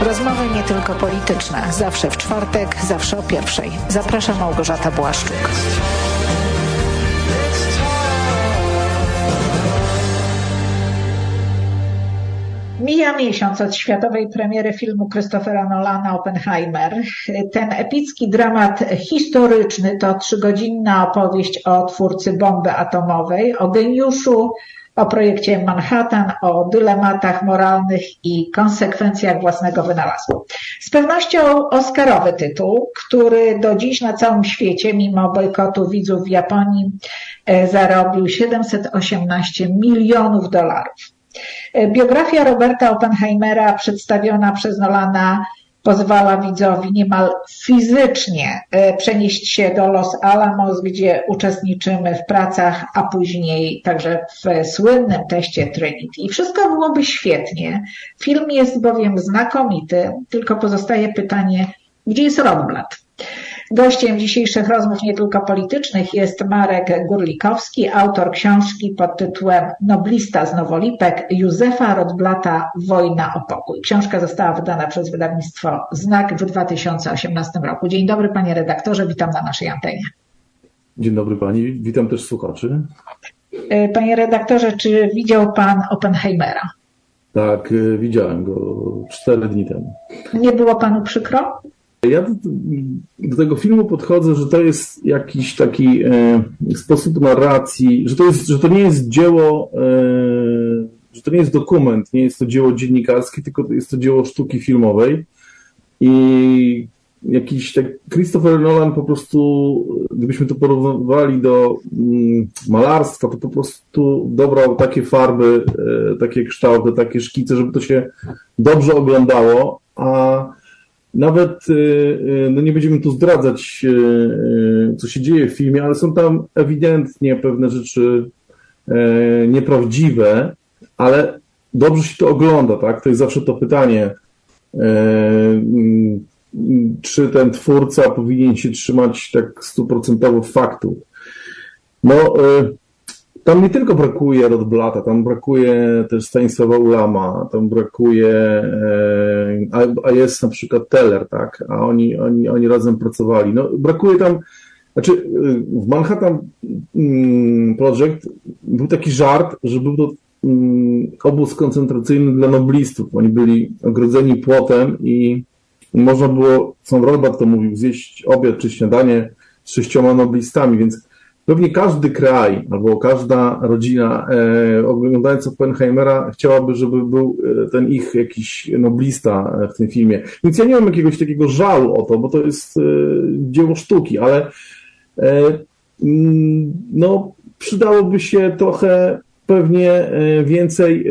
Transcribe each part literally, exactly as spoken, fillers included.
Rozmowy nie tylko polityczne. Zawsze w czwartek, zawsze o pierwszej. Zaprasza Małgorzata Błaszczuk. Mija miesiąc od światowej premiery filmu Christophera Nolana Oppenheimer. Ten epicki dramat historyczny to trzygodzinna opowieść o twórcy bomby atomowej, o geniuszu, o projekcie Manhattan, o dylematach moralnych i konsekwencjach własnego wynalazku. Z pewnością oscarowy tytuł, który do dziś na całym świecie, mimo bojkotu widzów w Japonii, zarobił siedemset osiemnaście milionów dolarów. Biografia Roberta Oppenheimera przedstawiona przez Nolana pozwala widzowi niemal fizycznie przenieść się do Los Alamos, gdzie uczestniczymy w pracach, a później także w słynnym teście Trinity. I wszystko byłoby świetnie. Film jest bowiem znakomity, tylko pozostaje pytanie, gdzie jest Rotblat? Gościem dzisiejszych rozmów nie tylko politycznych jest Marek Gurlikowski, autor książki pod tytułem Noblista z Nowolipek Józefa Rotblata Wojna o pokój. Książka została wydana przez wydawnictwo Znak w dwa tysiące osiemnastym roku. Dzień dobry panie redaktorze, witam na naszej antenie. Dzień dobry pani, witam też słuchaczy. Panie redaktorze, czy widział pan Oppenheimera? Tak, widziałem go cztery dni temu. Nie było panu przykro? Ja do, do tego filmu podchodzę, że to jest jakiś taki e, sposób narracji, że to jest, że to nie jest dzieło, e, że to nie jest dokument, nie jest to dzieło dziennikarskie, tylko jest to dzieło sztuki filmowej. I jakiś tak Christopher Nolan po prostu, gdybyśmy to porównywali do mm, malarstwa, to po prostu dobrał takie farby, e, takie kształty, takie szkice, żeby to się dobrze oglądało, a nawet, no nie będziemy tu zdradzać, co się dzieje w filmie, ale są tam ewidentnie pewne rzeczy nieprawdziwe, ale dobrze się to ogląda, tak? To jest zawsze to pytanie, czy ten twórca powinien się trzymać tak stuprocentowo faktów. No, tam nie tylko brakuje Rotblata, tam brakuje też Stanisława Ulama, tam brakuje, a jest na przykład Teller, tak, a oni, oni, oni razem pracowali. No, brakuje tam, znaczy w Manhattan Project był taki żart, że był to obóz koncentracyjny dla noblistów. Oni byli ogrodzeni płotem i można było, sam Rotblat to mówił, zjeść obiad czy śniadanie z sześcioma noblistami, więc pewnie każdy kraj albo każda rodzina e, oglądając Oppenheimera chciałaby, żeby był ten ich jakiś noblista w tym filmie. Więc ja nie mam jakiegoś takiego żalu o to, bo to jest e, dzieło sztuki, ale e, no, przydałoby się trochę pewnie e, więcej e,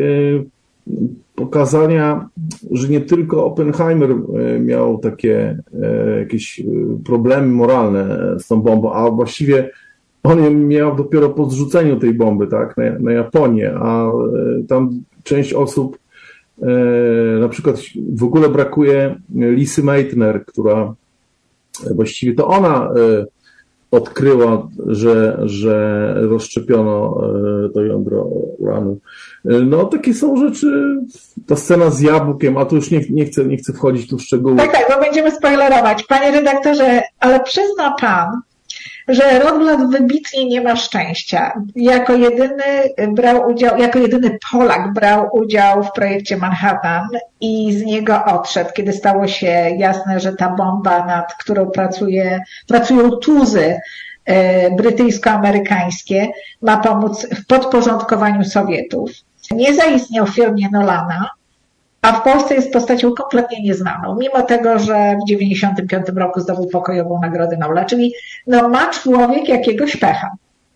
pokazania, że nie tylko Oppenheimer e, miał takie e, jakieś problemy moralne z tą bombą, a właściwie on je miał dopiero po zrzuceniu tej bomby, tak, na, na Japonię, a tam część osób, e, na przykład w ogóle brakuje Lisy Meitner, która właściwie to ona e, odkryła, że, że rozszczepiono e, to jądro uranu. E, no takie są rzeczy, ta scena z jabłkiem, a tu już nie, nie, chcę, nie chcę wchodzić tu w szczegóły. Tak, tak, bo będziemy spoilerować. Panie redaktorze, ale przyzna pan, że Rotblat wybitnie nie ma szczęścia. Jako jedyny brał udział, jako jedyny Polak brał udział w projekcie Manhattan i z niego odszedł, kiedy stało się jasne, że ta bomba, nad którą pracuje, pracują tuzy e, brytyjsko-amerykańskie, ma pomóc w podporządkowaniu Sowietów. Nie zaistniał w firmie Nolana, a w Polsce jest postacią kompletnie nieznaną, mimo tego, że w dziewięćdziesiątym piątym roku zdobył pokojową Nagrodę Nobla, czyli no, ma człowiek jakiegoś pecha.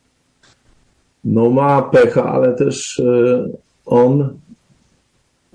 No ma pecha, ale też e, on e,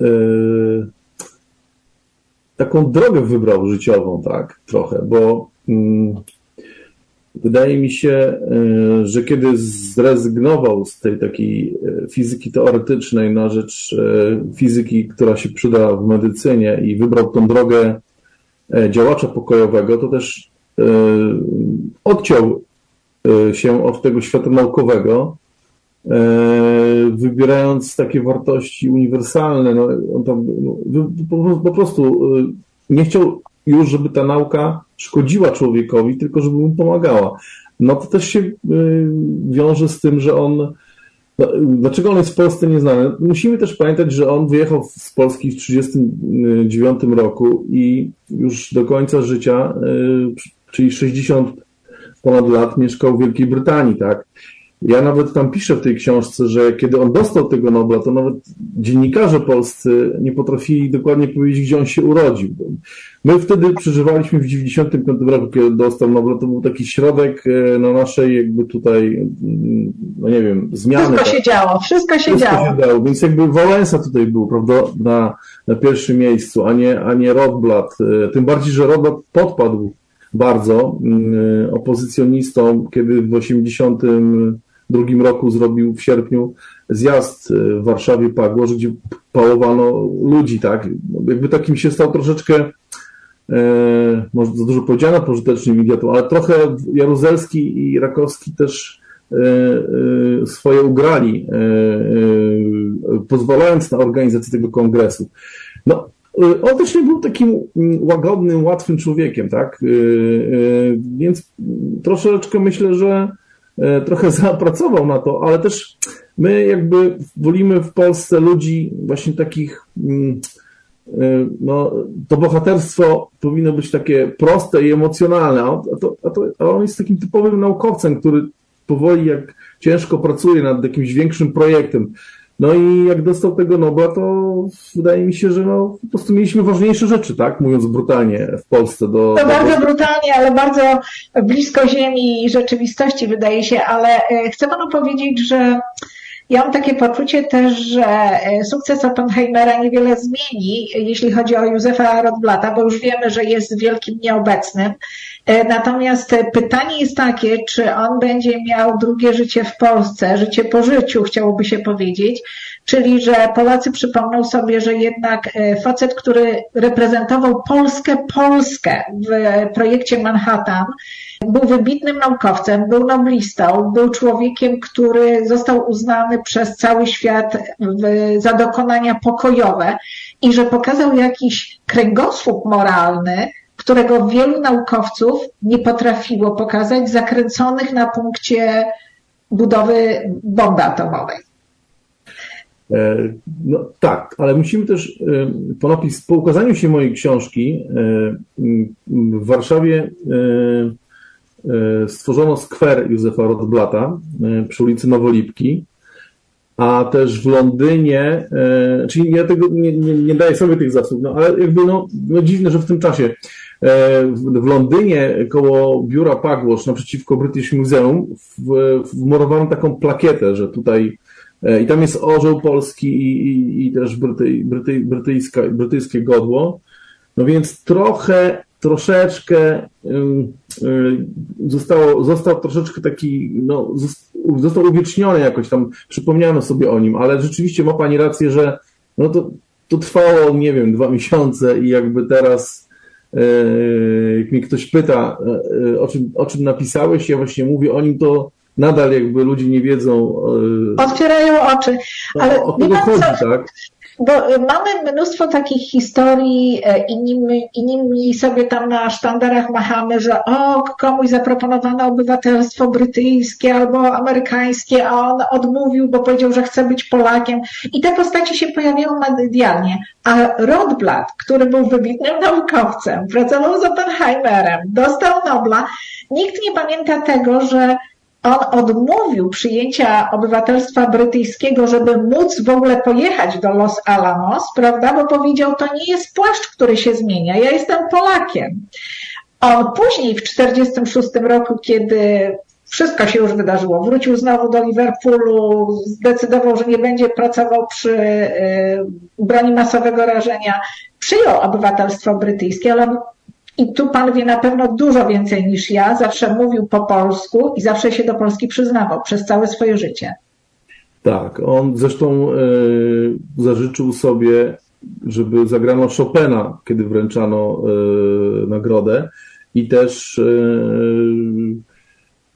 taką drogę wybrał życiową, tak, trochę, bo mm, wydaje mi się, że kiedy zrezygnował z tej takiej fizyki teoretycznej na rzecz fizyki, która się przyda w medycynie i wybrał tą drogę działacza pokojowego, to też odciął się od tego świata naukowego wybierając takie wartości uniwersalne. No, on tam no, po, po prostu nie chciał już, żeby ta nauka szkodziła człowiekowi, tylko żeby mu pomagała. No to też się wiąże z tym, że on no, dlaczego on jest w Polsce nieznany? Musimy też pamiętać, że on wyjechał z Polski w tysiąc dziewięćset trzydziestym dziewiątym roku i już do końca życia, czyli sześćdziesiąt ponad lat, mieszkał w Wielkiej Brytanii, tak? Ja nawet tam piszę w tej książce, że kiedy on dostał tego Nobla, to nawet dziennikarze polscy nie potrafili dokładnie powiedzieć, gdzie on się urodził. My wtedy przeżywaliśmy w dziewięćdziesiątym piątym roku, kiedy dostał Nobla, to był taki środek na naszej jakby tutaj, no nie wiem, zmiany. Wszystko się działo, wszystko się wszystko działo. Się działo. Więc jakby Wałęsa tutaj był, prawda, na, na pierwszym miejscu, a nie, a nie Rotblat. Tym bardziej, że Rotblat podpadł bardzo opozycjonistom, kiedy w osiemdziesiątym drugim roku zrobił w sierpniu zjazd w Warszawie Pagłosz, gdzie pałowano ludzi, tak? Jakby takim się stał troszeczkę, e, może za dużo powiedziano, pożytecznym idiotą, ale trochę Jaruzelski i Rakowski też e, e, swoje ugrali, e, e, pozwalając na organizację tego kongresu. No, on też nie był takim łagodnym, łatwym człowiekiem, tak? E, e, więc troszeczkę myślę, że trochę zapracował na to, ale też my jakby wolimy w Polsce ludzi właśnie takich, no to bohaterstwo powinno być takie proste i emocjonalne, a, to, a, to, a on jest takim typowym naukowcem, który powoli jak ciężko pracuje nad jakimś większym projektem. No i jak dostał tego Nobla, to wydaje mi się, że no, po prostu mieliśmy ważniejsze rzeczy, tak? Mówiąc brutalnie w Polsce. Do, to do... bardzo brutalnie, ale bardzo blisko ziemi i rzeczywistości wydaje się, ale chcę panu powiedzieć, że ja mam takie poczucie też, że sukces Oppenheimera niewiele zmieni, jeśli chodzi o Józefa Rotblata, bo już wiemy, że jest wielkim nieobecnym. Natomiast pytanie jest takie, czy on będzie miał drugie życie w Polsce, życie po życiu, chciałoby się powiedzieć, czyli że Polacy przypomną sobie, że jednak facet, który reprezentował Polskę, Polskę w projekcie Manhattan, był wybitnym naukowcem, był noblistą, był człowiekiem, który został uznany przez cały świat za dokonania pokojowe i że pokazał jakiś kręgosłup moralny, którego wielu naukowców nie potrafiło pokazać, zakręconych na punkcie budowy bomby atomowej. No tak, ale musimy też po, napis, po ukazaniu się mojej książki w Warszawie stworzono skwer Józefa Rotblata przy ulicy Nowolipki, a też w Londynie, czyli ja tego nie, nie, nie daję sobie tych zasług, no ale jakby no, no dziwne, że w tym czasie w Londynie koło biura Pagłosz naprzeciwko British Museum wmurowano taką plakietę, że tutaj i tam jest orzeł polski i, i, i też bryty, bryty, brytyjska, brytyjskie godło. No więc trochę, troszeczkę zostało, został troszeczkę taki, no, został uwieczniony jakoś tam, przypomniano sobie o nim, ale rzeczywiście ma pani rację, że no to, to trwało, nie wiem, dwa miesiące i jakby teraz jak mnie ktoś pyta, o czym, o czym napisałeś, ja właśnie mówię o nim, to nadal jakby ludzie nie wiedzą. Otwierają oczy. Ale o tego chodzi, tak? Bo mamy mnóstwo takich historii, inni, inni sobie tam na sztandarach machamy, że o, komuś zaproponowano obywatelstwo brytyjskie albo amerykańskie, a on odmówił, bo powiedział, że chce być Polakiem. I te postaci się pojawiają medialnie. A Rotblat, który był wybitnym naukowcem, pracował z Oppenheimerem, dostał Nobla, nikt nie pamięta tego, że on odmówił przyjęcia obywatelstwa brytyjskiego, żeby móc w ogóle pojechać do Los Alamos, prawda? Bo powiedział, to nie jest płaszcz, który się zmienia, ja jestem Polakiem. On później w czterdziestym szóstym roku, kiedy wszystko się już wydarzyło, wrócił znowu do Liverpoolu, zdecydował, że nie będzie pracował przy broni masowego rażenia, przyjął obywatelstwo brytyjskie, ale i tu pan wie na pewno dużo więcej niż ja, zawsze mówił po polsku i zawsze się do Polski przyznawał przez całe swoje życie. Tak, on zresztą e, zażyczył sobie, żeby zagrano Chopina, kiedy wręczano e, nagrodę i też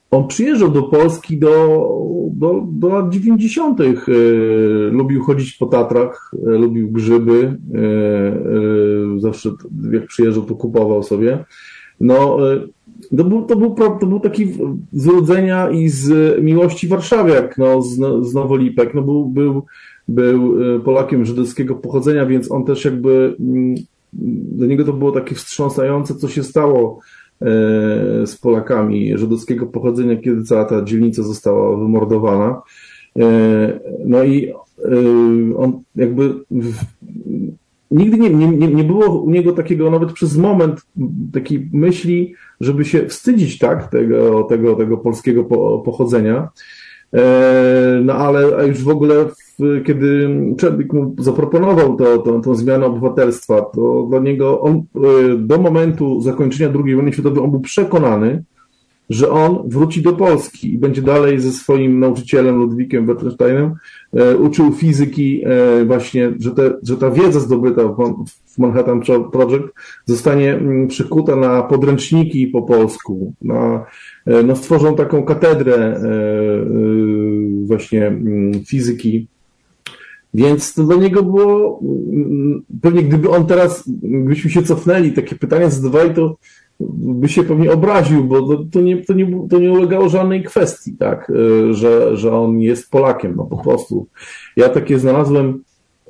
on przyjeżdżał do Polski do, do, do lat dziewięćdziesiątych. Lubił chodzić po Tatrach, lubił grzyby. Zawsze jak przyjeżdżał, to kupował sobie. No, to był, to był, to był taki z urodzenia i z miłości warszawiak, no, z, z Nowolipek. No, był, był, był Polakiem żydowskiego pochodzenia, więc on też jakby, dla niego to było takie wstrząsające, co się stało z Polakami żydowskiego pochodzenia, kiedy cała ta dzielnica została wymordowana. No i on jakby nigdy nie, nie, nie było u niego takiego nawet przez moment takiej myśli, żeby się wstydzić, tak, tego, tego, tego polskiego pochodzenia. No ale już w ogóle, kiedy Chadwick mu zaproponował to, to, tą zmianę obywatelstwa, to dla niego on do momentu zakończenia drugiej wojny światowej on był przekonany, że on wróci do Polski i będzie dalej ze swoim nauczycielem Ludwikiem Wittgensteinem uczył fizyki właśnie, że, te, że ta wiedza zdobyta w Manhattan Project zostanie przykuta na podręczniki po polsku, na, no stworzą taką katedrę właśnie fizyki. Więc to dla niego było, pewnie gdyby on teraz, gdybyśmy się cofnęli, takie pytania zadawali, to by się pewnie obraził, bo to, to, nie, to, nie, to nie ulegało żadnej kwestii, tak, że, że on jest Polakiem, no po prostu. Ja takie znalazłem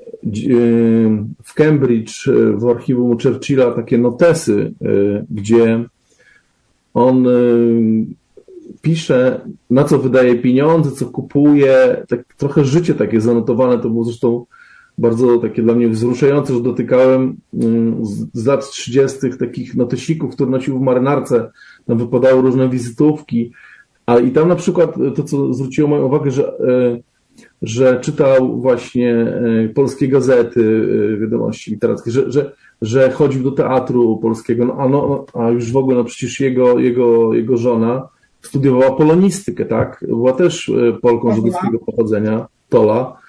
w Cambridge, w archiwum Churchilla, takie notesy, gdzie on pisze, na co wydaje pieniądze, co kupuje, tak trochę życie takie zanotowane, to było zresztą bardzo takie dla mnie wzruszające, że dotykałem z lat trzydziestych takich notesików, które nosił w marynarce, tam wypadały różne wizytówki, ale i tam na przykład to, co zwróciło moją uwagę, że, że czytał właśnie polskie gazety, wiadomości literackie, że, że, że chodził do teatru polskiego, no, a, no, a już w ogóle no przecież jego, jego, jego żona studiowała polonistykę, tak? Była też Polką żydowskiego pochodzenia, Tola.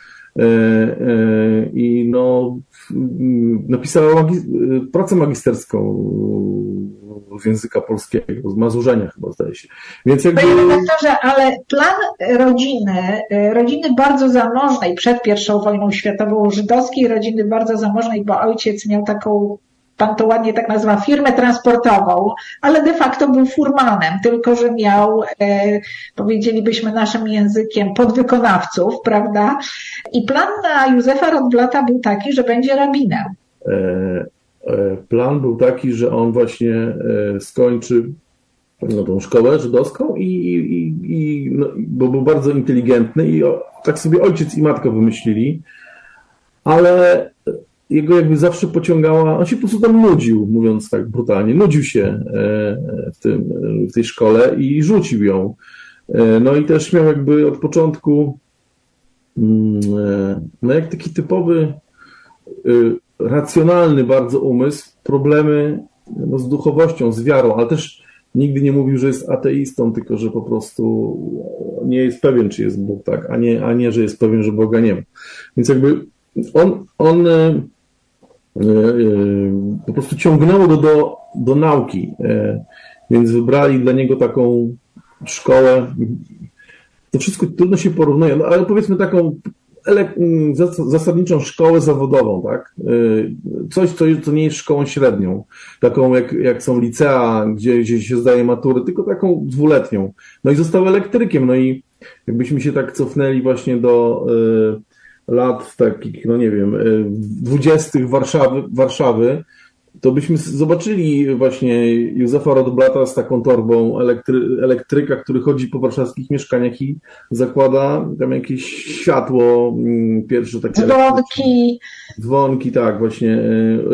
I no, napisała magi- pracę magisterską z języka polskiego, z Mazurzenia chyba, zdaje się. Więc jakby... Panie redaktorze, ale plan rodziny, rodziny bardzo zamożnej przed pierwszą wojną światową, żydowskiej rodziny bardzo zamożnej, bo ojciec miał taką, pan to ładnie tak nazywa, firmę transportową, ale de facto był furmanem, tylko że miał, e, powiedzielibyśmy naszym językiem, podwykonawców, prawda? I plan na Józefa Rotblata był taki, że będzie rabinem. E, e, plan był taki, że on właśnie e, skończy no, tą szkołę żydowską i, i, i no, bo był bardzo inteligentny i o, tak sobie ojciec i matka wymyślili, ale jego jakby zawsze pociągała, on się po prostu tam nudził, mówiąc tak brutalnie, nudził się w, tym, w tej szkole i rzucił ją. No i też miał jakby od początku, no jak taki typowy, racjonalny bardzo umysł, problemy no, z duchowością, z wiarą, ale też nigdy nie mówił, że jest ateistą, tylko że po prostu nie jest pewien, czy jest Bóg, tak, a nie, a nie że jest pewien, że Boga nie ma. Więc jakby on, on po prostu ciągnęło go do, do nauki, więc wybrali dla niego taką szkołę. To wszystko trudno się porównuje, no ale powiedzmy taką zasadniczą szkołę zawodową, tak? Coś, co, co nie jest szkołą średnią, taką jak, jak są licea, gdzie, gdzie się zdaje matury, tylko taką dwuletnią. No i został elektrykiem, no i jakbyśmy się tak cofnęli właśnie do lat takich, no nie wiem, dwudziestych Warszawy, Warszawy, to byśmy zobaczyli właśnie Józefa Rotblata z taką torbą elektry, elektryka, który chodzi po warszawskich mieszkaniach i zakłada tam jakieś światło, pierwsze takie... Dzwonki. Dzwonki, tak, właśnie,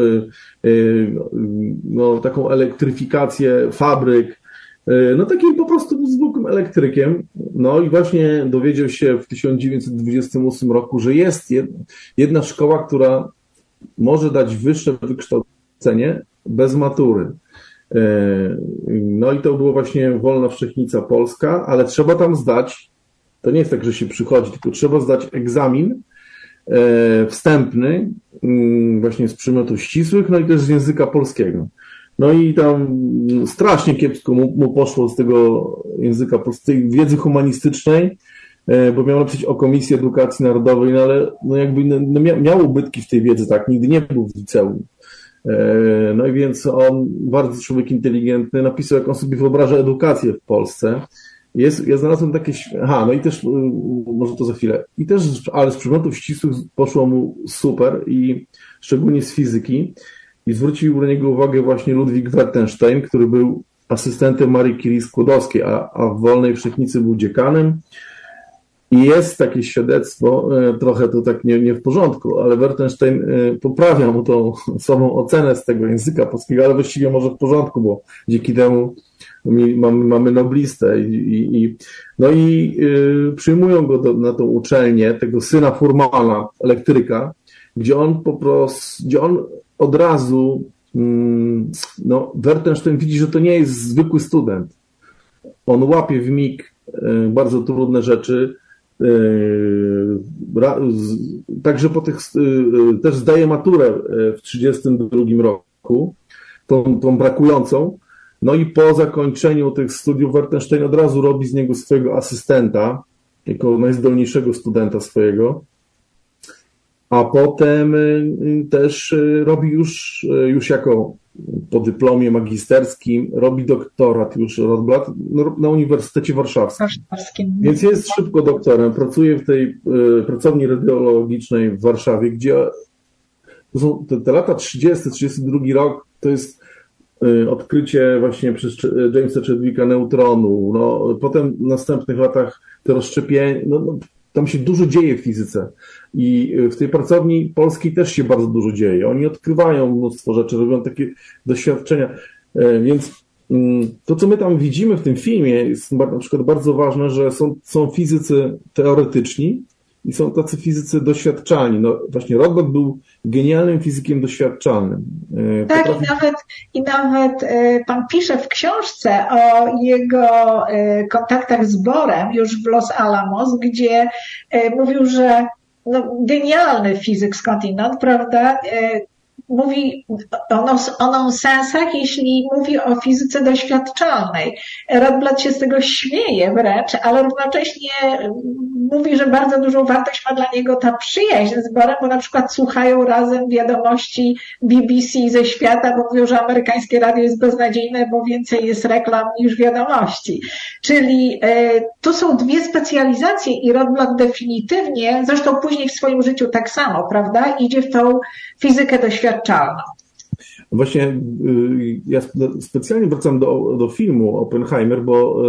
no taką elektryfikację fabryk, no takim po prostu zwykłym elektrykiem. No i właśnie dowiedział się w tysiąc dziewięćset dwudziestym ósmym roku, że jest jedna szkoła, która może dać wyższe wykształcenie bez matury. No i to było właśnie Wolna Wszechnica Polska, ale trzeba tam zdać, to nie jest tak, że się przychodzi, tylko trzeba zdać egzamin wstępny, właśnie z przedmiotów ścisłych, no i też z języka polskiego. No i tam strasznie kiepsko mu, mu poszło z tego języka, z tej wiedzy humanistycznej, bo miał napisać o Komisji Edukacji Narodowej, no ale no jakby no miał, miał ubytki w tej wiedzy, tak, nigdy nie był w liceum. No i więc on, bardzo człowiek inteligentny, napisał, jak on sobie wyobraża edukację w Polsce. Jest, ja znalazłem takie, aha, no i też, może to za chwilę, i też, ale z przedmiotów ścisłych poszło mu super i szczególnie z fizyki. I zwrócił na niego uwagę właśnie Ludwik Wertenstein, który był asystentem Marii Curie-Skłodowskiej, a, a w Wolnej Wszechnicy był dziekanem. I jest takie świadectwo, trochę to tak nie, nie w porządku, ale Wertenstein poprawia mu tą samą ocenę z tego języka polskiego, ale właściwie może w porządku, bo dzięki temu mamy, mamy noblistę i, i, i no i y, przyjmują go do, na tą uczelnię, tego syna Furmana, elektryka, gdzie on po prostu, gdzie on od razu, y, no Wertenstein widzi, że to nie jest zwykły student. On łapie w mig y, bardzo trudne rzeczy, także po tych, też zdaje maturę w trzydziestym drugim roku, tą, tą brakującą, no i po zakończeniu tych studiów Wertenstein od razu robi z niego swojego asystenta, jako najzdolniejszego studenta swojego, a potem też robi już, już jako po dyplomie magisterskim, robi doktorat już Rotblat na Uniwersytecie Warszawskim. Warszawskim. Więc jest szybko doktorem, pracuje w tej y, pracowni radiologicznej w Warszawie, gdzie to są te, te lata trzydziesty, trzydziesty drugi rok, to jest y, odkrycie właśnie przez Jamesa Chadwicka neutronu, no, potem w następnych latach te rozszczepienie, no, no, tam się dużo dzieje w fizyce i w tej pracowni polskiej też się bardzo dużo dzieje. Oni odkrywają mnóstwo rzeczy, robią takie doświadczenia, więc to, co my tam widzimy w tym filmie, jest na przykład bardzo ważne, że są, są fizycy teoretyczni i są tacy fizycy doświadczalni. No właśnie Rotblat był genialnym fizykiem doświadczalnym. Tak, Potrafi... i nawet, i nawet pan pisze w książce o jego kontaktach z Bohrem już w Los Alamos, gdzie mówił, że no, genialny fizyk skądinąd, prawda, mówi o, nos, o nonsensach, jeśli mówi o fizyce doświadczalnej. Rotblat się z tego śmieje wręcz, ale równocześnie mówi, że bardzo dużą wartość ma dla niego ta przyjaźń z Bohrem, bo na przykład słuchają razem wiadomości B B C ze świata, bo mówią, że amerykańskie radio jest beznadziejne, bo więcej jest reklam niż wiadomości. Czyli y, tu są dwie specjalizacje i Rotblat definitywnie, zresztą później w swoim życiu tak samo, prawda, idzie w tą fizykę doświadczalną. Właśnie ja specjalnie wracam do, do filmu Oppenheimer, bo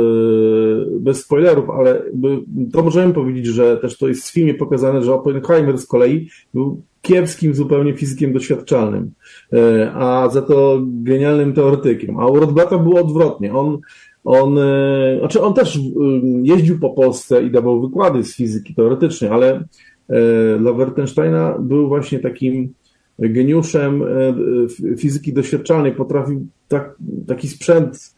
bez spoilerów, ale to możemy powiedzieć, że też to jest w filmie pokazane, że Oppenheimer z kolei był kiepskim zupełnie fizykiem doświadczalnym, a za to genialnym teoretykiem. A u Rotblata było odwrotnie. On, on, znaczy on też jeździł po Polsce i dawał wykłady z fizyki teoretycznej, ale dla Wertensteina był właśnie takim geniuszem fizyki doświadczalnej, potrafił tak, taki sprzęt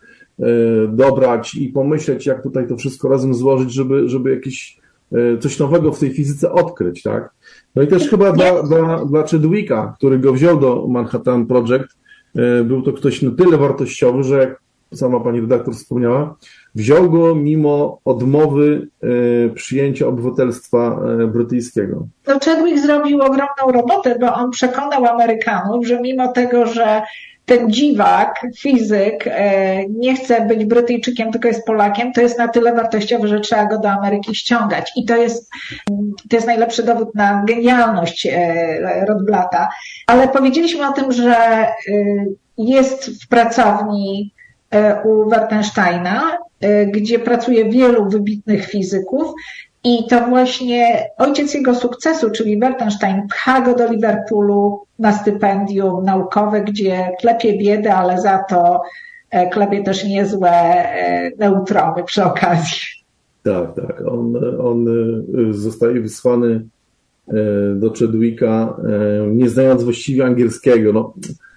dobrać i pomyśleć, jak tutaj to wszystko razem złożyć, żeby, żeby jakieś coś nowego w tej fizyce odkryć, tak? No i też chyba dla, dla, dla Chadwicka, który go wziął do Manhattan Project, był to ktoś na tyle wartościowy, że jak sama pani redaktor wspomniała, wziął go mimo odmowy y, przyjęcia obywatelstwa y, brytyjskiego. No Chadwick zrobił ogromną robotę, bo on przekonał Amerykanów, że mimo tego, że ten dziwak, fizyk, y, nie chce być Brytyjczykiem, tylko jest Polakiem, to jest na tyle wartościowy, że trzeba go do Ameryki ściągać. I to jest, to jest najlepszy dowód na genialność y, Rotblata. Ale powiedzieliśmy o tym, że y, jest w pracowni u Wertensteina, gdzie pracuje wielu wybitnych fizyków i to właśnie ojciec jego sukcesu, czyli Wertenstein, pcha go do Liverpoolu na stypendium naukowe, gdzie klepie biedę, ale za to klepie też niezłe neutrony przy okazji. Tak, tak. On, on zostaje wysłany do Chadwicka, nie znając właściwie angielskiego. No,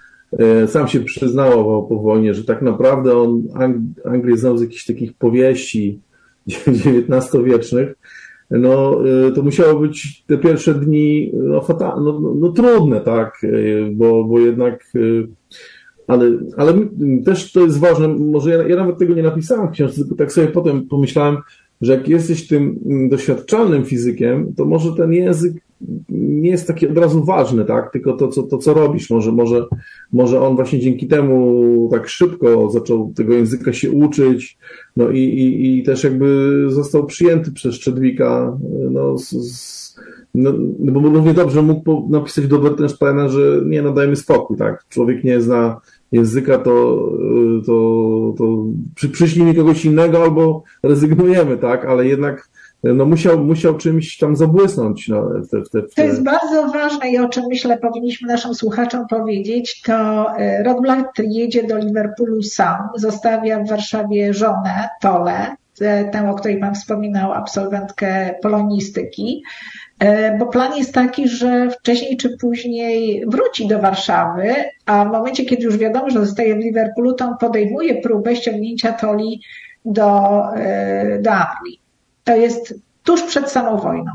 sam się przyznawał po wojnie, że tak naprawdę on Anglię znał z jakichś takich powieści dziewiętnastowiecznych. No, to musiało być te pierwsze dni no, fatal, no, no, no trudne, tak, bo, bo jednak Ale, ale też to jest ważne, może ja, ja nawet tego nie napisałem w książce, tylko tak sobie potem pomyślałem, że jak jesteś tym doświadczalnym fizykiem, to może ten język nie jest taki od razu ważny, tak? Tylko to, co, to, co robisz. Może, może, może on właśnie dzięki temu tak szybko zaczął tego języka się uczyć, no i, i, i też jakby został przyjęty przez Chadwicka, no, z, z, no, bo równie dobrze mógł napisać do Bertensteina, że nie, no dajmy spokój, tak? Człowiek nie zna języka, to, to, to przy, przyślij mi kogoś innego albo rezygnujemy, tak? Ale jednak no musiał, musiał czymś tam zabłysnąć. No, w te, w te, w te... To jest bardzo ważne i o czym myślę powinniśmy naszym słuchaczom powiedzieć, to Rod Blatt jedzie do Liverpoolu sam, zostawia w Warszawie żonę, Tolę, tę, o której Pan wspominał, absolwentkę polonistyki, bo plan jest taki, że wcześniej czy później wróci do Warszawy, a w momencie, kiedy już wiadomo, że zostaje w Liverpoolu, to on podejmuje próbę ściągnięcia Toli do, do Anglii. To jest tuż przed samą wojną.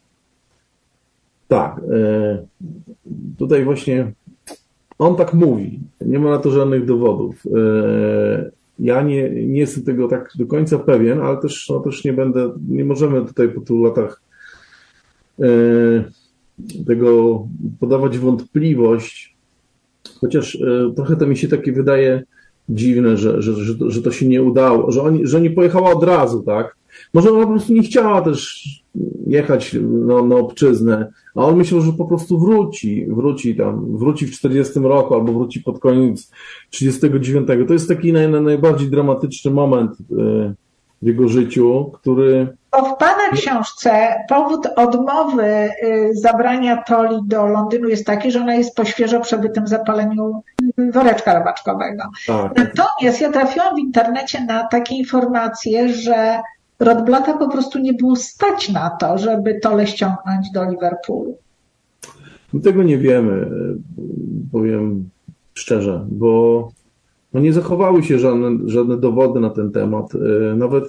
Tak. Tutaj właśnie on tak mówi. Nie ma na to żadnych dowodów. Ja nie, nie jestem tego tak do końca pewien, ale też, no też nie będę, nie możemy tutaj po tylu latach tego podawać wątpliwość, chociaż trochę to mi się takie wydaje dziwne, że, że, że, że to się nie udało, że, oni, że nie pojechała od razu, tak? Może ona po prostu nie chciała też jechać no, na obczyznę, a on myślał, że po prostu wróci, wróci tam, wróci w czterdziestym roku albo wróci pod koniec trzydziestego dziewiątego. To jest taki naj, najbardziej dramatyczny moment w jego życiu, który... Bo w Pana książce powód odmowy zabrania Toli do Londynu jest taki, że ona jest po świeżo przebytym zapaleniu woreczka robaczkowego. Tak. Natomiast ja trafiłam w internecie na takie informacje, że Rod Blatta po prostu nie było stać na to, żeby Tolę ściągnąć do Liverpoolu. My tego nie wiemy, powiem szczerze, bo no nie zachowały się żadne, żadne dowody na ten temat. Nawet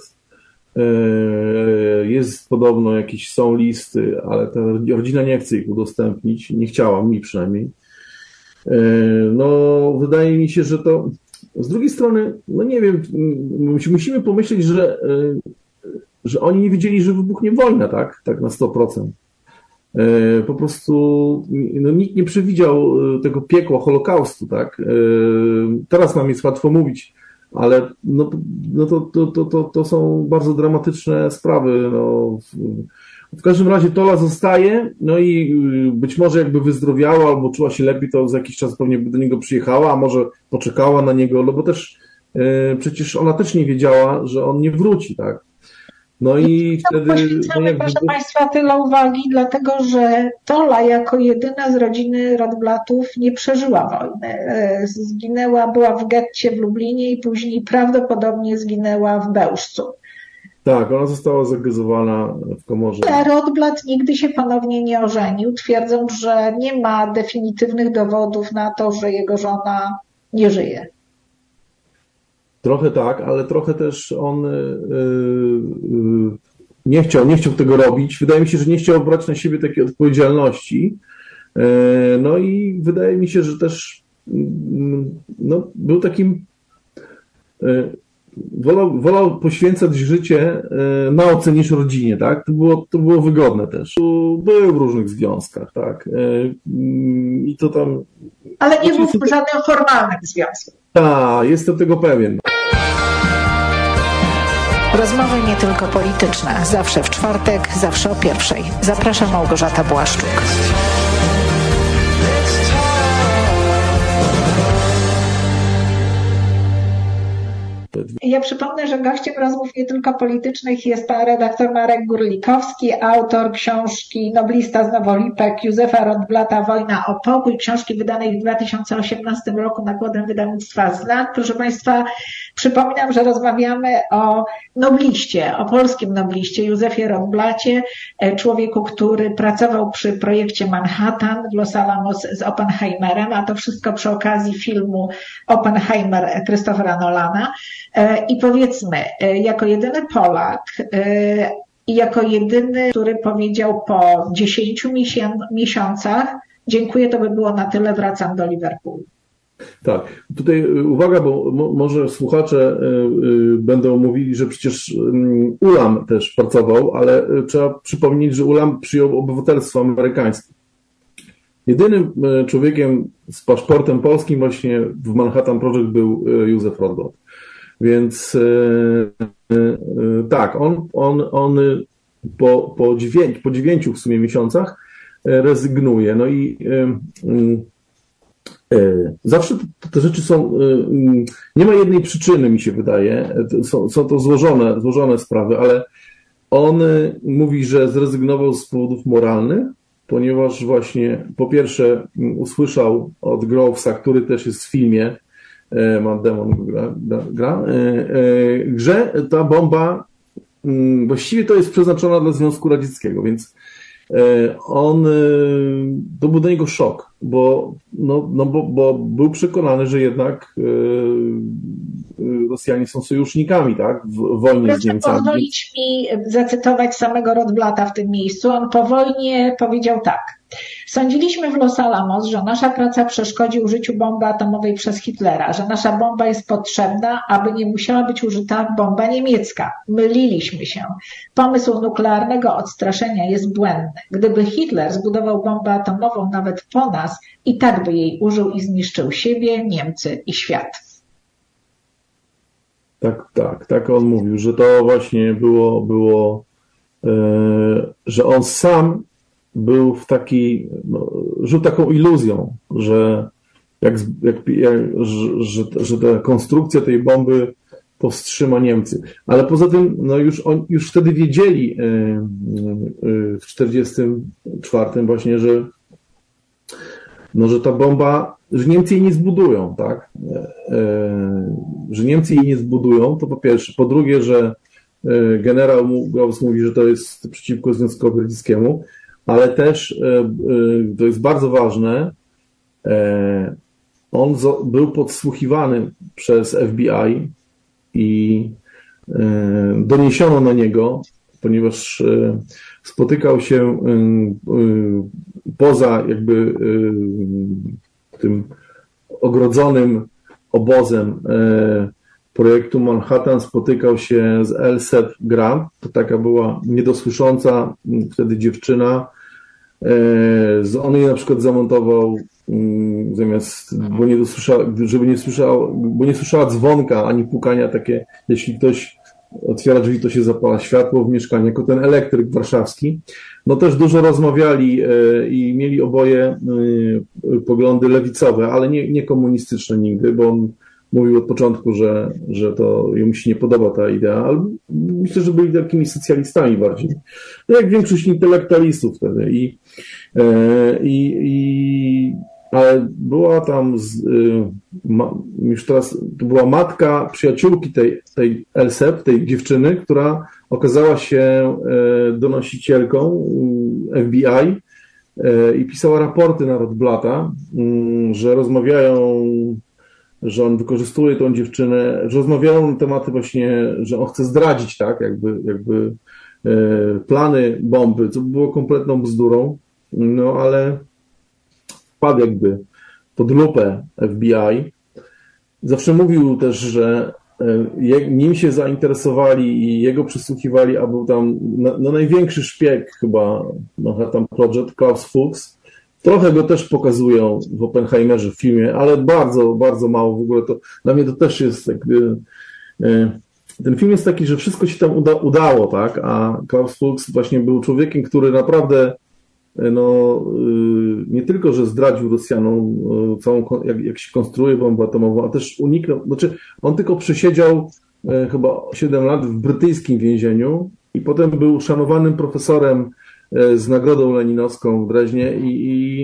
jest podobno jakieś są listy, ale ta rodzina nie chce ich udostępnić, nie chciała, mi przynajmniej. No wydaje mi się, że to z drugiej strony, no nie wiem, musimy pomyśleć, że że oni nie wiedzieli, że wybuchnie wojna, tak? Tak na sto procent. Po prostu no, nikt nie przewidział tego piekła, Holokaustu, tak? Teraz nam jest łatwo mówić, ale no, no to, to, to, to, to są bardzo dramatyczne sprawy. No. W każdym razie Tola zostaje, no i być może jakby wyzdrowiała albo czuła się lepiej, to za jakiś czas pewnie by do niego przyjechała, a może poczekała na niego, no bo też przecież ona też nie wiedziała, że on nie wróci, tak? No i no, wtedy... Poświęcamy, no jakby... proszę Państwa, tyle uwagi, dlatego że Tola jako jedyna z rodziny Rotblattów nie przeżyła wojny. Zginęła, była w getcie w Lublinie i później prawdopodobnie zginęła w Bełżcu. Tak, ona została zagazowana w komorze. Ale Rotblatt nigdy się ponownie nie ożenił, twierdząc, że nie ma definitywnych dowodów na to, że jego żona nie żyje. Trochę tak, ale trochę też on nie chciał, nie chciał tego robić. Wydaje mi się, że nie chciał brać na siebie takiej odpowiedzialności. No i wydaje mi się, że też no, był takim... Wolał, wolał poświęcać życie nauce niż rodzinie, tak? To było, to było wygodne też. Był w różnych związkach, tak? I to tam... Ale nie był w żadnym formalnym związku. Tak, jestem tego pewien. Rozmowy nie tylko polityczne. Zawsze w czwartek, zawsze o pierwszej. Zaprasza Małgorzata Błaszczuk. Ja przypomnę, że gościem rozmów nie tylko politycznych jest pan redaktor Marek Gurlikowski, autor książki Noblista z Nowolipek Józefa Rotblatta Wojna o pokój, książki wydanej w dwa tysiące osiemnastym roku nakładem wydawnictwa Znak. Proszę Państwa, przypominam, że rozmawiamy o nobliście, o polskim nobliście Józefie Rotblatcie, człowieku, który pracował przy projekcie Manhattan w Los Alamos z Oppenheimerem, a to wszystko przy okazji filmu Oppenheimer Christophera Nolana. I powiedzmy, jako jedyny Polak i jako jedyny, który powiedział po dziesięciu miesiącach, dziękuję, to by było na tyle, wracam do Liverpoolu. Tak, tutaj uwaga, bo mo, może słuchacze y, y, będą mówili, że przecież y, Ulam też pracował, ale y, trzeba przypomnieć, że Ulam przyjął obywatelstwo amerykańskie. Jedynym y, człowiekiem z paszportem polskim właśnie w Manhattan Project był y, Józef Rodblat. Więc y, y, y, tak, on, on, on po, po, dziewięć, po dziewięciu w sumie miesiącach y, rezygnuje. No i y, y, Zawsze te rzeczy są, nie ma jednej przyczyny, mi się wydaje, są, są to złożone, złożone sprawy, ale on mówi, że zrezygnował z powodów moralnych, ponieważ właśnie po pierwsze usłyszał od Grovesa, który też jest w filmie, Matt Damon gra, gra, że ta bomba właściwie to jest przeznaczona dla Związku Radzieckiego, więc on, to był dla niego szok, bo, no, no bo, bo był przekonany, że jednak Rosjanie są sojusznikami, tak, w wojnie Proszę z Niemcami. pozwolić mi zacytować samego Rodblata w tym miejscu. On po wojnie powiedział tak. Sądziliśmy w Los Alamos, że nasza praca przeszkodzi użyciu bomby atomowej przez Hitlera, że nasza bomba jest potrzebna, aby nie musiała być użyta bomba niemiecka. Myliliśmy się. Pomysł nuklearnego odstraszenia jest błędny. Gdyby Hitler zbudował bombę atomową nawet po nas, i tak by jej użył i zniszczył siebie, Niemcy i świat. Tak, tak, tak on mówił, że to właśnie było, było e, że on sam był w takiej, no, żył taką iluzją, że, jak, jak, jak, że, że, że ta konstrukcja tej bomby powstrzyma Niemcy. Ale poza tym, no już, on, już wtedy wiedzieli e, e, w czterdziestym czwartym właśnie, że, no, że ta bomba, że Niemcy jej nie zbudują, tak? E, że Niemcy jej nie zbudują, to po pierwsze. Po drugie, że e, generał Gauss mówi, że to jest przeciwko Związkowi Radzieckiemu, ale też e, e, to jest bardzo ważne, e, on zo, był podsłuchiwany przez F B I i e, doniesiono na niego, ponieważ e, spotykał się e, e, poza jakby e, tym ogrodzonym obozem e, projektu Manhattan, spotykał się z Elset Grant, to taka była niedosłysząca wtedy dziewczyna. E, on jej na przykład zamontował um, zamiast, bo nie dosłyszała, żeby nie słyszała, bo nie słyszała dzwonka ani pukania takie, jeśli ktoś otwiera drzwi, to się zapala światło w mieszkaniu, jako ten elektryk warszawski. No też dużo rozmawiali e, i mieli oboje e, poglądy lewicowe, ale nie, nie komunistyczne nigdy, bo on mówił od początku, że, że to jemu się nie podoba ta idea, ale myślę, że byli takimi socjalistami bardziej. No jak większość intelektualistów wtedy. I, i, i, ale była tam, z, ma, już teraz, to była matka przyjaciółki tej, tej Elsep, tej dziewczyny, która okazała się donosicielką F B I i pisała raporty na Rodblata, że rozmawiają, że on wykorzystuje tą dziewczynę, że rozmawiają na tematy właśnie, że on chce zdradzić, tak, jakby, jakby e, plany bomby, co było kompletną bzdurą, no ale wpadł jakby pod lupę F B I. Zawsze mówił też, że e, nim się zainteresowali i jego przysłuchiwali, a był tam no, no największy szpieg chyba Manhattan Project, Klaus Fuchs. Trochę go też pokazują w Oppenheimerze w filmie, ale bardzo, bardzo mało w ogóle. To, dla mnie to też jest tak, ten film jest taki, że wszystko się tam uda, udało, tak? A Klaus Fuchs właśnie był człowiekiem, który naprawdę no, nie tylko, że zdradził Rosjanom całą, jak, jak się konstruuje bombę atomową, a też uniknął, znaczy on tylko przesiedział chyba siedem lat w brytyjskim więzieniu i potem był szanowanym profesorem z nagrodą leninowską w Dreźnie i, i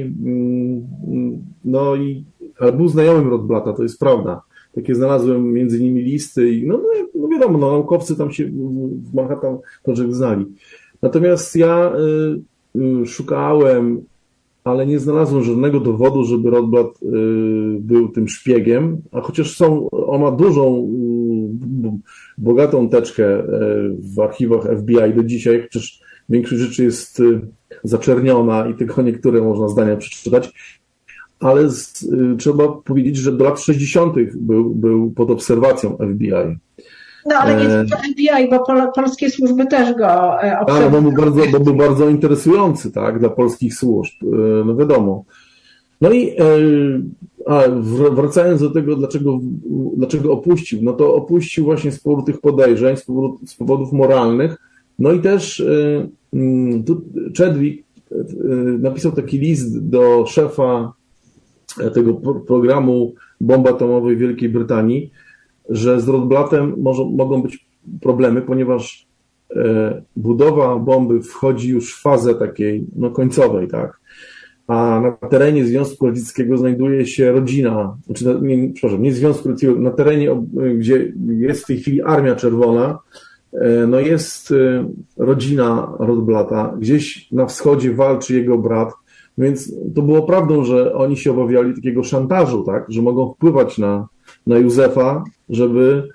no i ale był znajomym Rodblata, to jest prawda. Takie znalazłem między nimi listy i no, no wiadomo, no, naukowcy tam się w Manhattan Project znali. Natomiast ja y, y, szukałem, ale nie znalazłem żadnego dowodu, żeby Rodblat y, był tym szpiegiem, a chociaż są, on ma dużą, y, bogatą teczkę y, w archiwach F B I do dzisiaj, chociaż większość rzeczy jest zaczerniona i tylko niektóre można zdania przeczytać, ale z, trzeba powiedzieć, że do lat sześćdziesiątych był, był pod obserwacją F B I. No ale nie tylko F B I, bo pol, polskie służby też go obserwują. Ale bo był bardzo, bo był bardzo interesujący, tak, dla polskich służb, no wiadomo. No i a, wracając do tego, dlaczego, dlaczego opuścił, no to opuścił właśnie z powodu tych podejrzeń, z, powodu, z powodów moralnych, no i też tu Chadwick napisał taki list do szefa tego programu bomby atomowej Wielkiej Brytanii, że z Rotblattem może, mogą być problemy, ponieważ e, budowa bomby wchodzi już w fazę takiej no, końcowej, tak? A na terenie Związku Radzieckiego znajduje się rodzina, znaczy, nie, przepraszam, nie Związku Radzieckiego, na terenie, gdzie jest w tej chwili Armia Czerwona, e, no jest e, rodzina Rotblatta, gdzieś na wschodzie walczy jego brat, więc to było prawdą, że oni się obawiali takiego szantażu, tak? Że mogą wpływać na na Józefa, żeby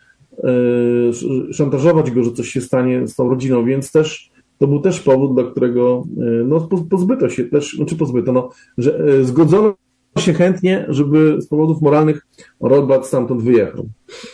y, szantażować go, że coś się stanie z tą rodziną, więc też to był też powód, dla którego y, no, pozbyto się też, znaczy pozbyto, no, że y, zgodzono się chętnie, żeby z powodów moralnych Rotblat stamtąd wyjechał.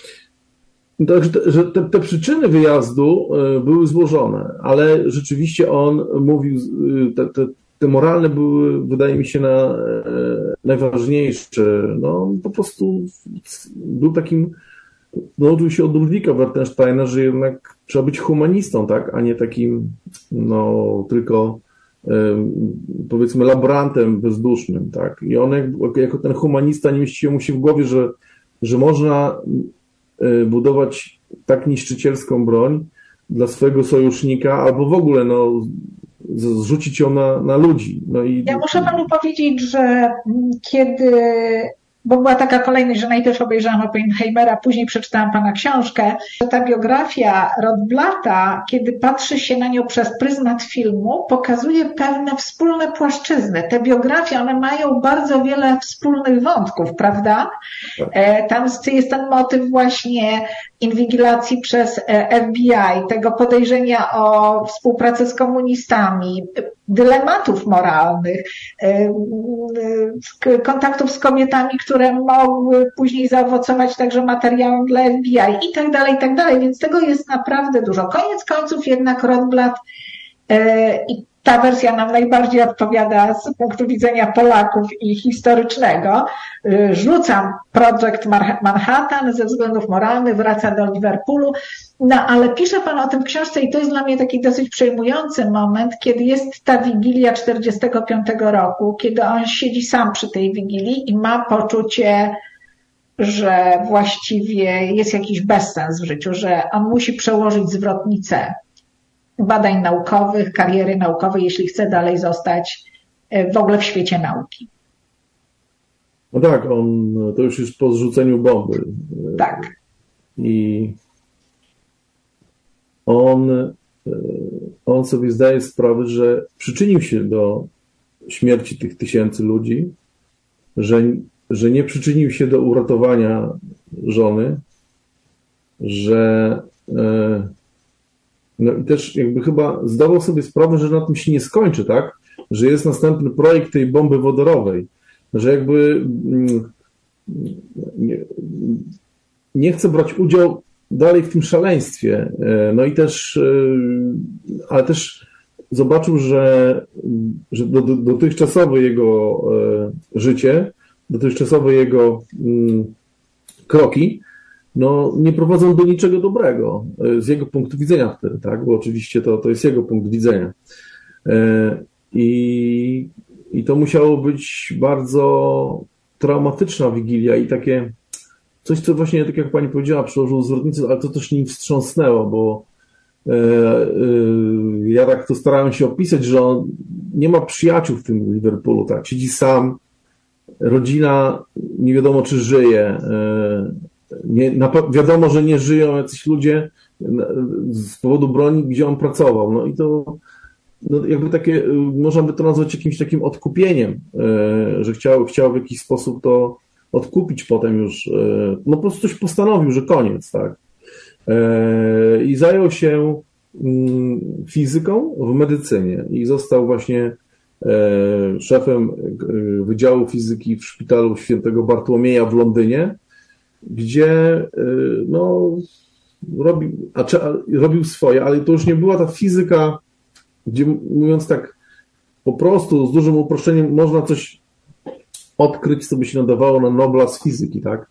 Także te, że te, te przyczyny wyjazdu y, były złożone, ale rzeczywiście on mówił, y, te, te, te moralne były, wydaje mi się, na, e, najważniejsze. No, po prostu był takim, nauczył się od Ludwika Wertensteina, że jednak trzeba być humanistą, tak, a nie takim, no, tylko e, powiedzmy laborantem bezdusznym, tak. I on jak, jako ten humanista nie mieściło mu się w głowie, że, że można e, budować tak niszczycielską broń dla swojego sojusznika, albo w ogóle, no, zrzucić ją na, na ludzi. No i... Ja muszę panu powiedzieć, że kiedy, bo była taka kolejność, że najpierw obejrzałam Oppenheimera, później przeczytałam pana książkę, że ta biografia Rotblatta, kiedy patrzy się na nią przez pryzmat filmu, pokazuje pewne wspólne płaszczyzny. Te biografie, one mają bardzo wiele wspólnych wątków, prawda? Tak. Tam jest ten motyw właśnie inwigilacji przez F B I, tego podejrzenia o współpracę z komunistami, dylematów moralnych, kontaktów z kobietami, które mogły później zaowocować także materiałem dla F B I i tak dalej, i tak dalej, więc tego jest naprawdę dużo. Koniec końców jednak Rotblat i ta wersja nam najbardziej odpowiada z punktu widzenia Polaków i historycznego. Rzucam projekt Manhattan ze względów moralnych, wraca do Liverpoolu, no ale pisze pan o tym w książce i to jest dla mnie taki dosyć przejmujący moment, kiedy jest ta Wigilia czterdziestego piątego roku, kiedy on siedzi sam przy tej Wigilii i ma poczucie, że właściwie jest jakiś bezsens w życiu, że on musi przełożyć zwrotnicę badań naukowych, kariery naukowej, jeśli chce dalej zostać w ogóle w świecie nauki. No tak, on to już jest po zrzuceniu bomby. Tak. I on, on sobie zdaje sprawę, że przyczynił się do śmierci tych tysięcy ludzi, że, że nie przyczynił się do uratowania żony, że no i też jakby chyba zdawał sobie sprawę, że na tym się nie skończy, tak? Że jest następny projekt tej bomby wodorowej, że jakby nie, nie chce brać udziału dalej w tym szaleństwie. No i też, ale też zobaczył, że, że dotychczasowe jego życie, dotychczasowe jego kroki, no, nie prowadzą do niczego dobrego z jego punktu widzenia wtedy, tak? Bo oczywiście to, to jest jego punkt widzenia. I, i to musiało być bardzo traumatyczna Wigilia i takie coś, co właśnie, tak jak pani powiedziała, przyłożył zwrotnicę, ale to też nim wstrząsnęło, bo e, e, ja tak to starałem się opisać, że on nie ma przyjaciół w tym Liverpoolu, tak? Siedzi sam, rodzina nie wiadomo, czy żyje, e, nie, na, wiadomo, że nie żyją jacyś ludzie z powodu broni, gdzie on pracował. No i to no jakby takie, można by to nazwać jakimś takim odkupieniem, że chciał, chciał w jakiś sposób to odkupić potem już, no po prostu coś postanowił, że koniec, tak. I zajął się fizyką w medycynie i został właśnie szefem Wydziału Fizyki w Szpitalu Świętego Bartłomieja w Londynie, gdzie no, robił, a, robił swoje, ale to już nie była ta fizyka, gdzie mówiąc tak po prostu, z dużym uproszczeniem, można coś odkryć, co by się nadawało na Nobla z fizyki, tak?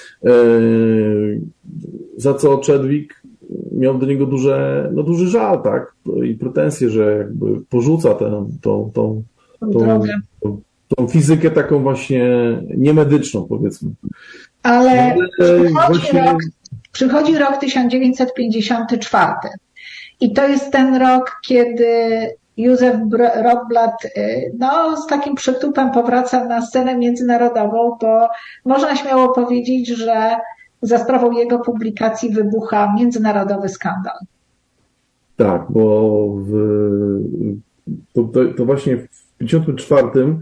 Za co Chadwick miał do niego duże, no duży żal, tak? I pretensje, że jakby porzuca tę, tą, tą, tą, tą, tą fizykę taką właśnie niemedyczną, powiedzmy. Ale przychodzi, właśnie... rok, przychodzi rok tysiąc dziewięćset pięćdziesiąty czwarty i to jest ten rok, kiedy Józef Rotblat no, z takim przytupem powraca na scenę międzynarodową, bo można śmiało powiedzieć, że za sprawą jego publikacji wybucha międzynarodowy skandal. Tak, bo w, to, to, to właśnie w pięćdziesiątym czwartym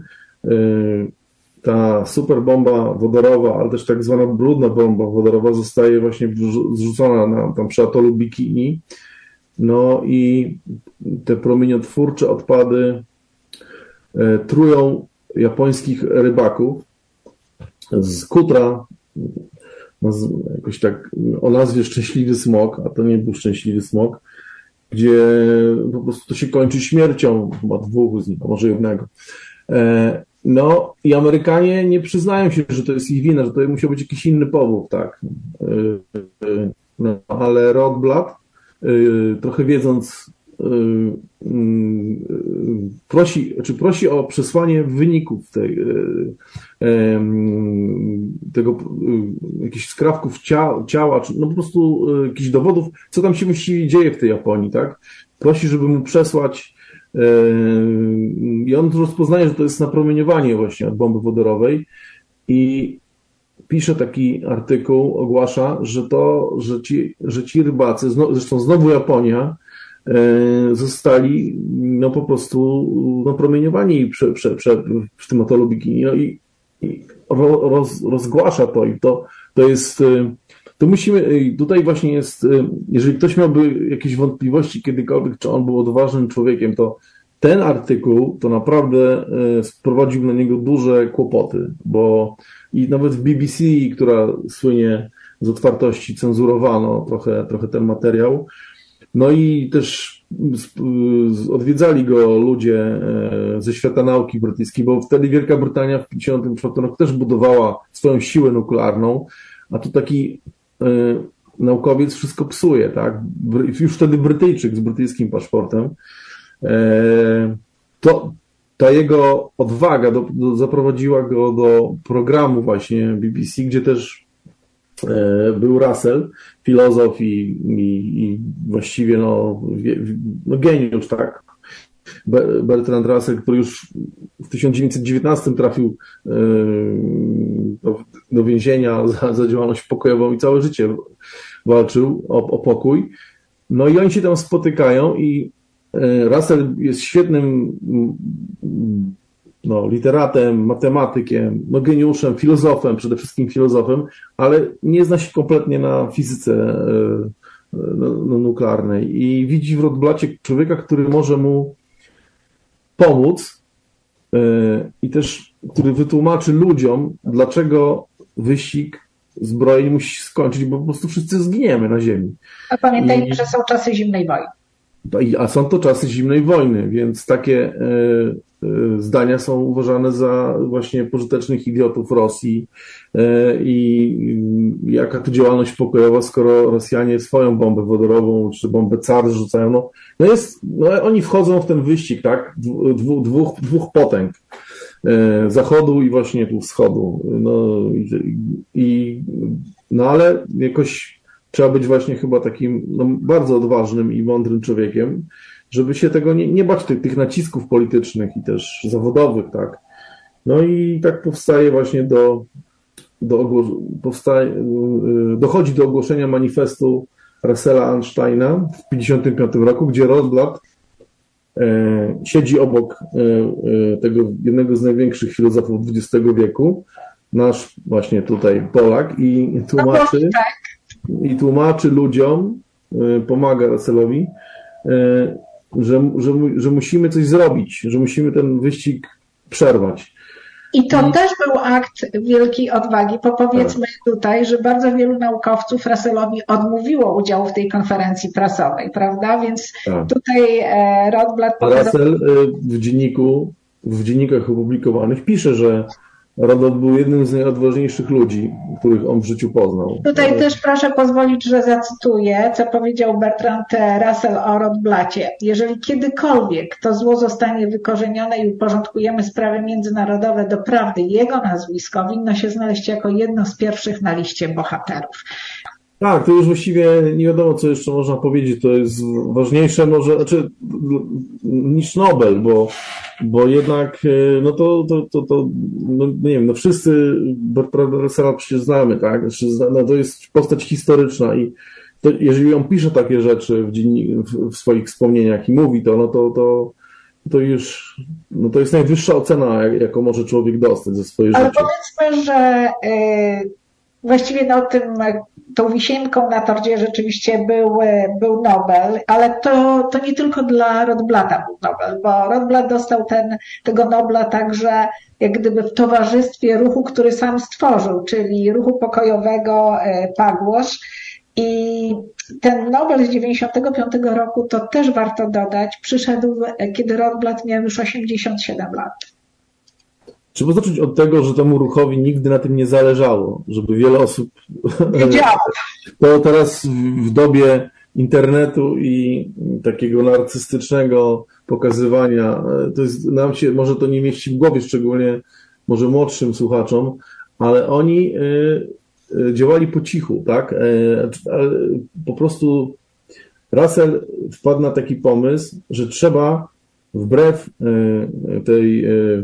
ta superbomba wodorowa, ale też tak zwana brudna bomba wodorowa zostaje właśnie zrzucona na, tam przy atolu Bikini. No i te promieniotwórcze odpady trują japońskich rybaków z kutra, jakoś tak o nazwie Szczęśliwy Smok, a to nie był Szczęśliwy Smok, gdzie po prostu to się kończy śmiercią chyba dwóch z nich, a może jednego. No i Amerykanie nie przyznają się, że to jest ich wina, że to musiał być jakiś inny powód, tak. No, ale Rotblat, trochę wiedząc, prosi, czy prosi o przesłanie wyników tej, tego, jakichś skrawków ciała, ciała, czy no po prostu jakichś dowodów, co tam się właściwie dzieje w tej Japonii, tak? Prosi, żeby mu przesłać i on rozpoznaje, że to jest napromieniowanie właśnie od bomby wodorowej i pisze taki artykuł, ogłasza, że to, że ci, że ci rybacy, zresztą znowu Japonia, zostali no po prostu no, promieniowani prze, prze, prze, przy tym atolu Bikini, no i, i roz, rozgłasza to i to, to jest, to musimy, tutaj właśnie jest, jeżeli ktoś miałby jakieś wątpliwości kiedykolwiek, czy on był odważnym człowiekiem, to ten artykuł to naprawdę sprowadził na niego duże kłopoty, bo i nawet w B B C, która słynie z otwartości, cenzurowano trochę, trochę ten materiał. No i też odwiedzali go ludzie ze świata nauki brytyjskiej, bo wtedy Wielka Brytania w pięćdziesiątym czwartym roku też budowała swoją siłę nuklearną, a tu taki naukowiec wszystko psuje, tak? Już wtedy Brytyjczyk z brytyjskim paszportem. To ta jego odwaga do, do, zaprowadziła go do programu właśnie B B C, gdzie też e, był Russell, filozof i, i, i właściwie no, no geniusz, tak? Bertrand Russell, który już w tysiąc dziewięćset dziewiętnastym trafił e, do, do więzienia za, za działalność pokojową i całe życie walczył o, o pokój. No i oni się tam spotykają i Russell jest świetnym no, literatem, matematykiem, no, geniuszem, filozofem, przede wszystkim filozofem, ale nie zna się kompletnie na fizyce no, no, nuklearnej i widzi w Rotblacie człowieka, który może mu pomóc i też który wytłumaczy ludziom, dlaczego wyścig zbrojeń musi się skończyć, bo po prostu wszyscy zginiemy na ziemi. A pamiętajmy, I... że są czasy zimnej wojny. A są to czasy zimnej wojny, więc takie zdania są uważane za właśnie pożytecznych idiotów Rosji i jaka to działalność pokojowa, skoro Rosjanie swoją bombę wodorową czy bombę car rzucają. No, no jest, no oni wchodzą w ten wyścig, tak? Dwu, dwóch, dwóch potęg. Zachodu i właśnie tu wschodu. No, i, i, no ale jakoś trzeba być właśnie chyba takim no, bardzo odważnym i mądrym człowiekiem, żeby się tego nie, nie bać tych, tych nacisków politycznych i też zawodowych, tak. No i tak powstaje właśnie do, do powstaje, dochodzi do ogłoszenia manifestu Russella Einsteina w tysiąc dziewięćset pięćdziesiątym piątym roku, gdzie Rotblat e, siedzi obok e, tego jednego z największych filozofów dwudziestego wieku, nasz właśnie tutaj Polak i tłumaczy i tłumaczy ludziom, pomaga Russellowi, że, że, że musimy coś zrobić, że musimy ten wyścig przerwać. I to I... też był akt wielkiej odwagi, bo powiedzmy tak. tutaj, że bardzo wielu naukowców Russellowi odmówiło udziału w tej konferencji prasowej, prawda? Więc tak. tutaj e, Rotblat pokazał... Russell w dzienniku, w dziennikach opublikowanych pisze, że Rotblat był jednym z najodważniejszych ludzi, których on w życiu poznał. Tutaj Ale... też proszę pozwolić, że zacytuję, co powiedział Bertrand Russell o Rotblacie. Jeżeli kiedykolwiek to zło zostanie wykorzenione i uporządkujemy sprawy międzynarodowe, doprawdy jego nazwisko winno się znaleźć jako jedno z pierwszych na liście bohaterów. Tak, to już właściwie nie wiadomo, co jeszcze można powiedzieć. To jest ważniejsze może, znaczy, niż Nobel, bo, bo jednak, no to, to, to, to no nie wiem, no wszyscy Bertranda Russella przecież znamy, tak? Znaczy, no to jest postać historyczna i to, jeżeli on pisze takie rzeczy w, dzienni, w, w swoich wspomnieniach i mówi to, no to, to, to już, no to jest najwyższa ocena, jaką może człowiek dostać ze swojej Ale życia. Ale powiedzmy, że yy, właściwie no tym tą wisienką na torcie rzeczywiście był, był Nobel, ale to, to nie tylko dla Rotblata był Nobel, bo Rotblat dostał ten, tego Nobla także jak gdyby w towarzystwie ruchu, który sam stworzył, czyli ruchu pokojowego Pugwash. I ten Nobel z dziewięćdziesiątego piątego roku, to też warto dodać, przyszedł, kiedy Rotblat miał już osiemdziesiąt siedem lat. Trzeba zacząć od tego, że temu ruchowi nigdy na tym nie zależało, żeby wiele osób wiedziało. To teraz w dobie internetu i takiego narcystycznego pokazywania, to jest, nam się może to nie mieści w głowie, szczególnie może młodszym słuchaczom, ale oni działali po cichu, tak? Po prostu Russell wpadł na taki pomysł, że trzeba wbrew tej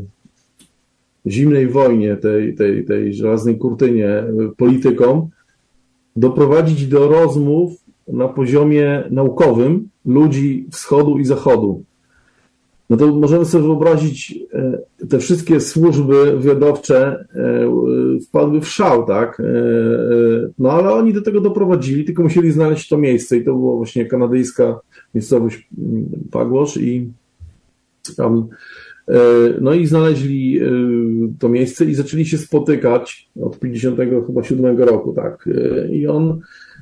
zimnej wojnie, tej, tej, tej żelaznej kurtynie politykom, doprowadzić do rozmów na poziomie naukowym ludzi wschodu i zachodu. No to możemy sobie wyobrazić, te wszystkie służby wywiadowcze wpadły w szał, tak? No ale oni do tego doprowadzili, tylko musieli znaleźć to miejsce i to było właśnie kanadyjska miejscowość Pugwash i tam no i znaleźli to miejsce i zaczęli się spotykać od pięćdziesiątego siódmego roku, tak. I on,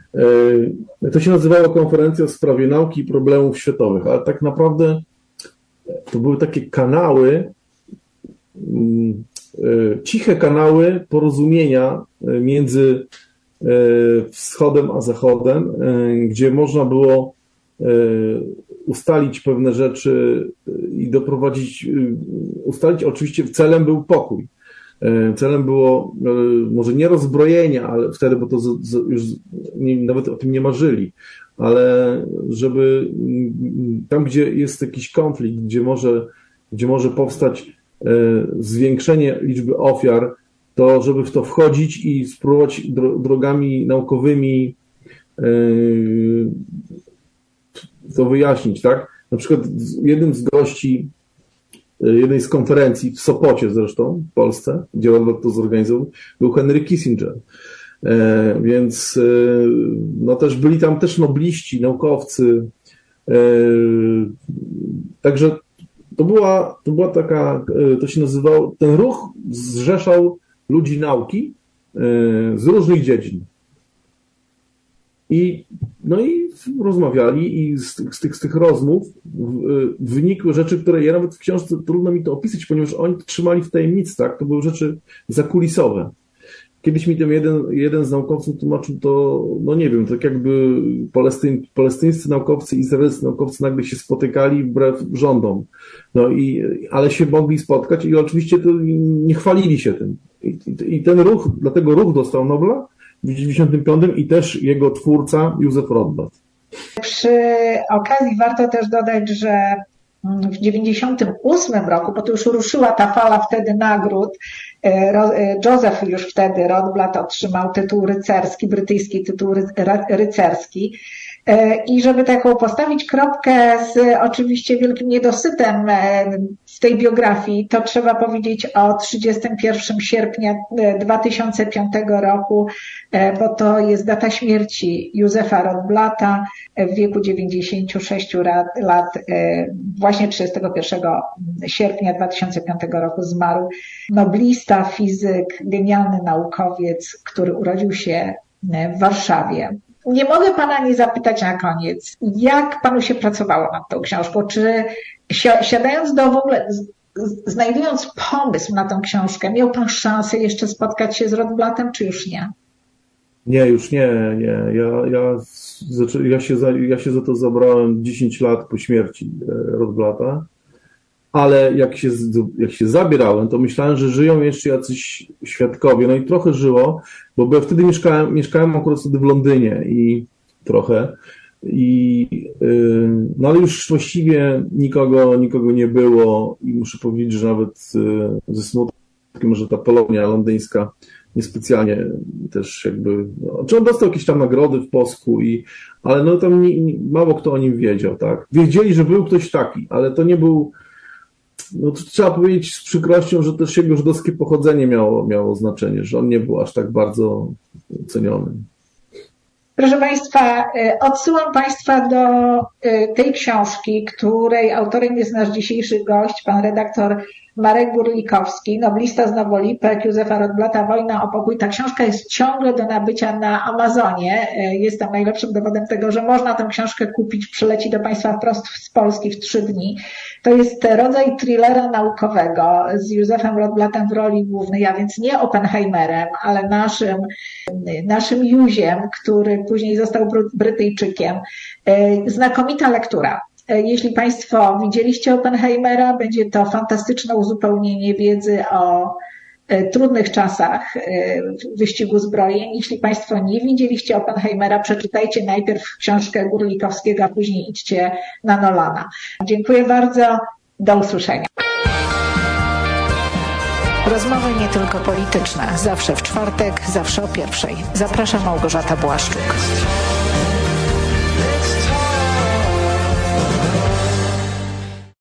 to się nazywało Konferencja w sprawie nauki i problemów światowych, ale tak naprawdę to były takie kanały, ciche kanały porozumienia między wschodem a zachodem, gdzie można było ustalić pewne rzeczy i doprowadzić, ustalić oczywiście celem był pokój. Celem było może nie rozbrojenie, ale wtedy, bo to już nie, nawet o tym nie marzyli, ale żeby tam, gdzie jest jakiś konflikt, gdzie może, gdzie może powstać zwiększenie liczby ofiar, to żeby w to wchodzić i spróbować drogami naukowymi to wyjaśnić, tak? Na przykład jednym z gości jednej z konferencji, w Sopocie zresztą, w Polsce, gdzie Rotblat to zorganizował, był Henry Kissinger. E, więc e, no też byli tam też nobliści, naukowcy. E, także to była, to była taka, to się nazywało, ten ruch zrzeszał ludzi nauki e, z różnych dziedzin. I, no i rozmawiali i z tych, z tych, z tych rozmów wynikły rzeczy, które ja nawet w książce trudno mi to opisać, ponieważ oni to trzymali w tajemnicy, tak? To były rzeczy zakulisowe. Kiedyś mi ten jeden, jeden z naukowców tłumaczył to, no nie wiem, tak jakby palestyń, palestyńscy naukowcy i izraelscy naukowcy nagle się spotykali wbrew rządom. No i, ale się mogli spotkać i oczywiście to nie chwalili się tym. I, i ten ruch, dlatego ruch dostał Nobla w dziewięćdziesiątym piątym i też jego twórca Józef Rotblat. Przy okazji warto też dodać, że w dziewięćdziesiątym ósmym roku, bo to już ruszyła ta fala wtedy nagród, Józef już wtedy Rotblat otrzymał tytuł rycerski, brytyjski tytuł rycerski I żeby taką postawić kropkę z oczywiście wielkim niedosytem w tej biografii, to trzeba powiedzieć o trzydziestego pierwszego sierpnia dwa tysiące piątego roku, bo to jest data śmierci Józefa Rotblata w wieku dziewięćdziesięciu sześciu lat. Właśnie trzydziestego pierwszego sierpnia dwa tysiące piątego roku zmarł noblista, fizyk, genialny naukowiec, który urodził się w Warszawie. Nie mogę pana nie zapytać na koniec, jak panu się pracowało nad tą książką? Czy siadając do w ogóle, znajdując pomysł na tę książkę, miał pan szansę jeszcze spotkać się z Rotblatem, czy już nie? Nie, już nie, nie. Ja, ja, ja, się, za, ja się za to zabrałem dziesięć lat po śmierci Rotblata, ale jak się, jak się zabierałem, to myślałem, że żyją jeszcze jacyś świadkowie. No i trochę żyło, bo ja wtedy mieszkałem, mieszkałem akurat wtedy w Londynie i trochę. I, yy, no ale już właściwie nikogo, nikogo nie było i muszę powiedzieć, że nawet yy, ze smutkiem, że ta Polonia londyńska niespecjalnie też jakby, no, czy on dostał jakieś tam nagrody w Posku, i, ale no tam nie, nie, mało kto o nim wiedział, tak. Wiedzieli, że był ktoś taki, ale to nie był, no to trzeba powiedzieć z przykrością, że też jego żydowskie pochodzenie miało, miało znaczenie, że on nie był aż tak bardzo ceniony. Proszę Państwa, odsyłam Państwa do tej książki, której autorem jest nasz dzisiejszy gość, pan redaktor Marek Gurlikowski, noblista z Nowolipek, Józefa Rotblata, Wojna o pokój. Ta książka jest ciągle do nabycia na Amazonie. Jest tam najlepszym dowodem tego, że można tę książkę kupić, przyleci do Państwa wprost z Polski w trzy dni. To jest rodzaj thrillera naukowego z Józefem Rotblatem w roli głównej, a więc nie Oppenheimerem, ale naszym, naszym Józiem, który później został Brytyjczykiem. Znakomita lektura. Jeśli Państwo widzieliście Oppenheimera, będzie to fantastyczne uzupełnienie wiedzy o trudnych czasach wyścigu zbrojeń. Jeśli Państwo nie widzieliście Oppenheimera, przeczytajcie najpierw książkę Gurlikowskiego, a później idźcie na Nolana. Dziękuję bardzo. Do usłyszenia. Rozmowy nie tylko polityczne. Zawsze w czwartek, zawsze o pierwszej. Zapraszam, Małgorzata Błaszczuk.